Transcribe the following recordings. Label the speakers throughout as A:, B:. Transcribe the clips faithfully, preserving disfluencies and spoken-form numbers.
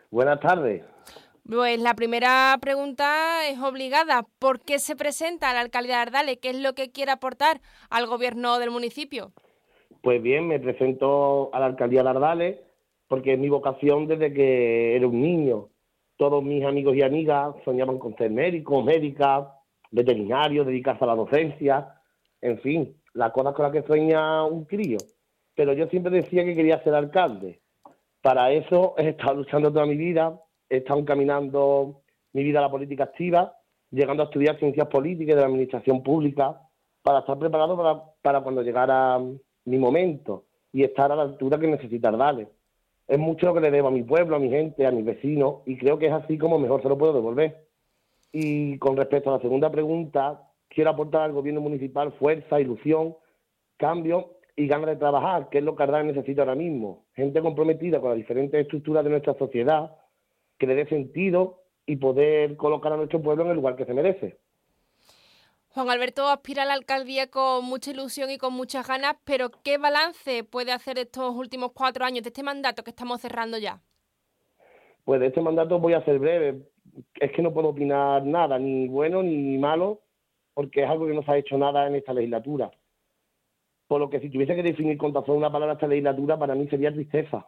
A: Buenas tardes.
B: Pues la primera pregunta es obligada. ¿Por qué se presenta a la alcaldía de Ardales? ¿Qué es lo que quiere aportar al gobierno del municipio?
A: Pues bien, me presento a la alcaldía de Ardales porque es mi vocación desde que era un niño. Todos mis amigos y amigas soñaban con ser médicos, médicas, veterinarios, dedicarse a la docencia, en fin, las cosas con las que sueña un crío. Pero yo siempre decía que quería ser alcalde. Para eso he estado luchando toda mi vida, he estado encaminando mi vida a la política activa, llegando a estudiar ciencias políticas y de la administración pública, para estar preparado para, para cuando llegara mi momento y estar a la altura que necesita Ardales. Es mucho lo que le debo a mi pueblo, a mi gente, a mis vecinos, y creo que es así como mejor se lo puedo devolver. Y con respecto a la segunda pregunta, quiero aportar al gobierno municipal fuerza, ilusión, cambio y ganas de trabajar, que es lo que Ardales necesita ahora mismo. Gente comprometida con las diferentes estructuras de nuestra sociedad, que le dé sentido y poder colocar a nuestro pueblo en el lugar que se merece.
B: Juan Alberto aspira a la alcaldía con mucha ilusión y con muchas ganas, pero ¿qué balance puede hacer de estos últimos cuatro años, de este mandato que estamos cerrando ya?
A: Pues de este mandato voy a ser breve. Es que no puedo opinar nada, ni bueno ni malo, porque es algo que no se ha hecho nada en esta legislatura. Por lo que si tuviese que definir con tan solo una palabra esta legislatura, para mí sería tristeza.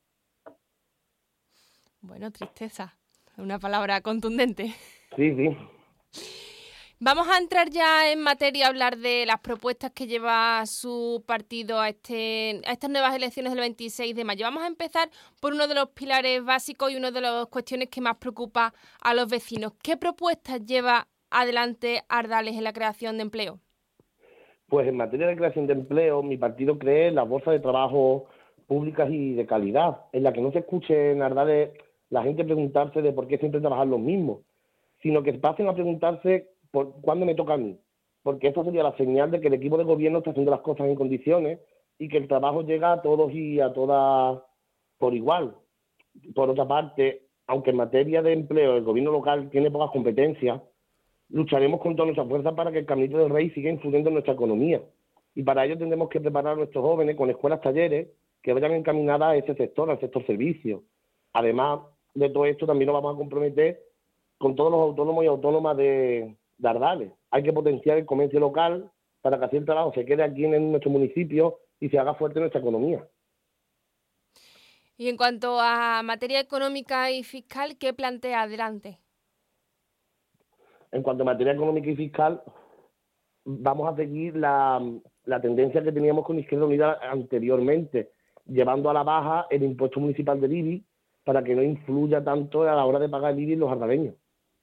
B: Bueno, tristeza, una palabra contundente.
A: Sí, sí.
B: Vamos a entrar ya en materia a hablar de las propuestas que lleva su partido a, este, a estas nuevas elecciones del veintiséis de mayo. Vamos a empezar por uno de los pilares básicos y una de las cuestiones que más preocupa a los vecinos. ¿Qué propuestas lleva adelante Ardales en la creación de empleo?
A: Pues en materia de creación de empleo, mi partido cree en las bolsas de trabajo públicas y de calidad, en la que no se escuche en Ardales la gente preguntarse de por qué siempre trabajan los mismos, sino que pasen a preguntarse por cuándo me toca a mí, porque esto sería la señal de que el equipo de gobierno está haciendo las cosas en condiciones y que el trabajo llega a todos y a todas por igual. Por otra parte, aunque en materia de empleo el gobierno local tiene pocas competencias, lucharemos con toda nuestra fuerza para que el Caminito del Rey siga influyendo en nuestra economía. Y para ello tendremos que preparar a nuestros jóvenes con escuelas talleres que vayan encaminadas a ese sector, al sector servicio. Además de todo esto, también nos vamos a comprometer con todos los autónomos y autónomas de, de Ardales. Hay que potenciar el comercio local para que así el trabajo se quede aquí en nuestro municipio y se haga fuerte nuestra economía.
B: Y en cuanto a materia económica y fiscal, ¿qué plantea adelante?
A: En cuanto a materia económica y fiscal, vamos a seguir la, la tendencia que teníamos con Izquierda Unida anteriormente, llevando a la baja el impuesto municipal del I B I para que no influya tanto a la hora de pagar el I B I en los ardaleños.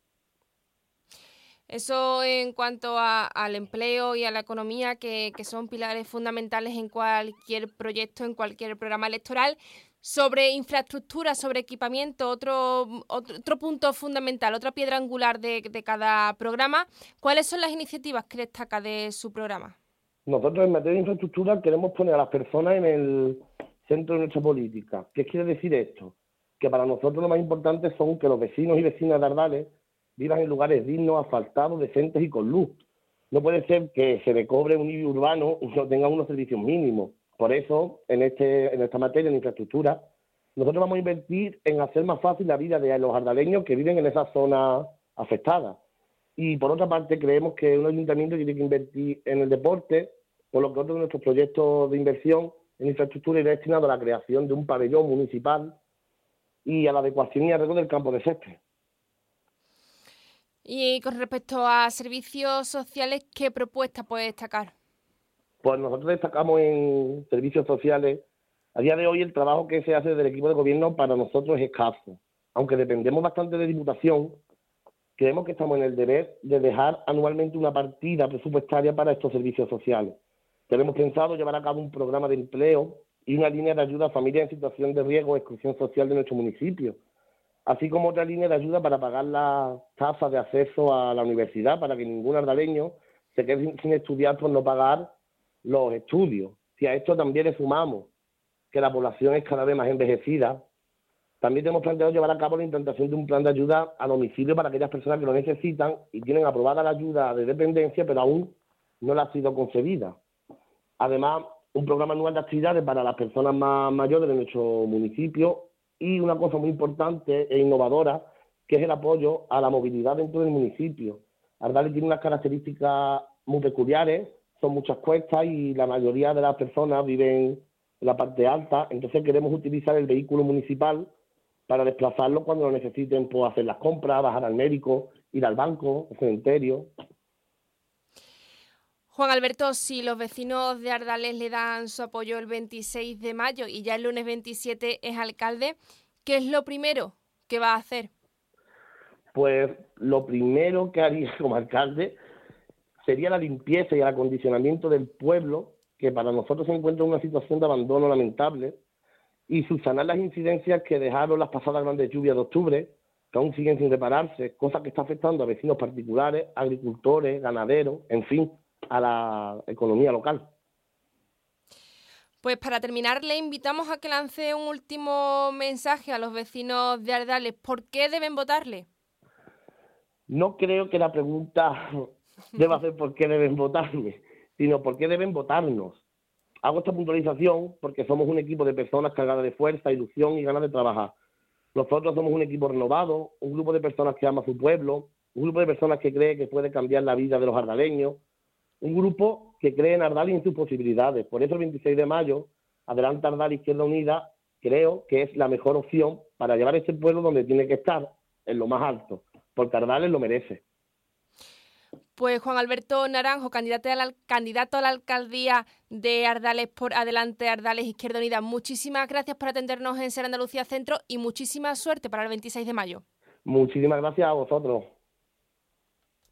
B: Eso en cuanto a, al empleo y a la economía, que, que son pilares fundamentales en cualquier proyecto, en cualquier programa electoral. Sobre infraestructura, sobre equipamiento, otro, otro, otro punto fundamental, otra piedra angular de, de cada programa. ¿Cuáles son las iniciativas que destaca de su programa?
A: Nosotros en materia de infraestructura queremos poner a las personas en el centro de nuestra política. ¿Qué quiere decir esto? Que para nosotros lo más importante son que los vecinos y vecinas de Ardales vivan en lugares dignos, asfaltados, decentes y con luz. No puede ser que se le cobre un I B I urbano y no tenga unos servicios mínimos. Por eso, en, este, en esta materia de infraestructura, nosotros vamos a invertir en hacer más fácil la vida de los ardaleños que viven en esas zonas afectadas. Y por otra parte, creemos que un ayuntamiento tiene que invertir en el deporte, por lo que otro de nuestros proyectos de inversión en infraestructura irá destinado a la creación de un pabellón municipal y a la adecuación y arreglo del campo de césped.
B: Y con respecto a servicios sociales, ¿qué propuesta puede destacar?
A: Pues nosotros destacamos en servicios sociales. A día de hoy el trabajo que se hace del equipo de gobierno para nosotros es escaso. Aunque dependemos bastante de Diputación, creemos que estamos en el deber de dejar anualmente una partida presupuestaria para estos servicios sociales. Tenemos pensado llevar a cabo un programa de empleo y una línea de ayuda a familias en situación de riesgo o exclusión social de nuestro municipio, así como otra línea de ayuda para pagar las tasas de acceso a la universidad, para que ningún ardaleño se quede sin, sin estudiar por no pagar los estudios. Si a esto también le sumamos que la población es cada vez más envejecida, también tenemos planteado llevar a cabo la implantación de un plan de ayuda a domicilio para aquellas personas que lo necesitan y tienen aprobada la ayuda de dependencia, pero aún no la ha sido concedida. Además, un programa anual de actividades para las personas más mayores de nuestro municipio y una cosa muy importante e innovadora, que es el apoyo a la movilidad dentro del municipio. Ardales tiene unas características muy peculiares, son muchas cuestas y la mayoría de las personas viven en la parte alta, entonces queremos utilizar el vehículo municipal para desplazarlo cuando lo necesiten, pues hacer las compras, bajar al médico, ir al banco, al cementerio.
B: Juan Alberto, si los vecinos de Ardales le dan su apoyo el veintiséis de mayo y ya el lunes veintisiete es alcalde, ¿qué es lo primero que va a hacer?
A: Pues lo primero que haría como alcalde sería la limpieza y el acondicionamiento del pueblo, que para nosotros se encuentra en una situación de abandono lamentable, y subsanar las incidencias que dejaron las pasadas grandes lluvias de octubre, que aún siguen sin repararse, cosas que están afectando a vecinos particulares, agricultores, ganaderos, en fin, a la economía local.
B: Pues para terminar, le invitamos a que lance un último mensaje a los vecinos de Ardales. ¿Por qué deben votarle?
A: No creo que la pregunta deba ser por qué deben votarme, sino por qué deben votarnos. Hago esta puntualización porque somos un equipo de personas cargadas de fuerza, ilusión y ganas de trabajar. Nosotros somos un equipo renovado, un grupo de personas que ama a su pueblo, un grupo de personas que cree que puede cambiar la vida de los ardaleños, un grupo que cree en Ardales y en sus posibilidades. Por eso el veintiséis de mayo, Adelante Ardales Izquierda Unida, creo que es la mejor opción para llevar a ese pueblo donde tiene que estar, en lo más alto, porque Ardales lo merece.
B: Pues Juan Alberto Naranjo, candidato a la, candidato a la alcaldía de Ardales por Adelante Ardales Izquierda Unida, muchísimas gracias por atendernos en Ser Andalucía Centro y muchísima suerte para el veintiséis de mayo.
A: Muchísimas gracias a vosotros.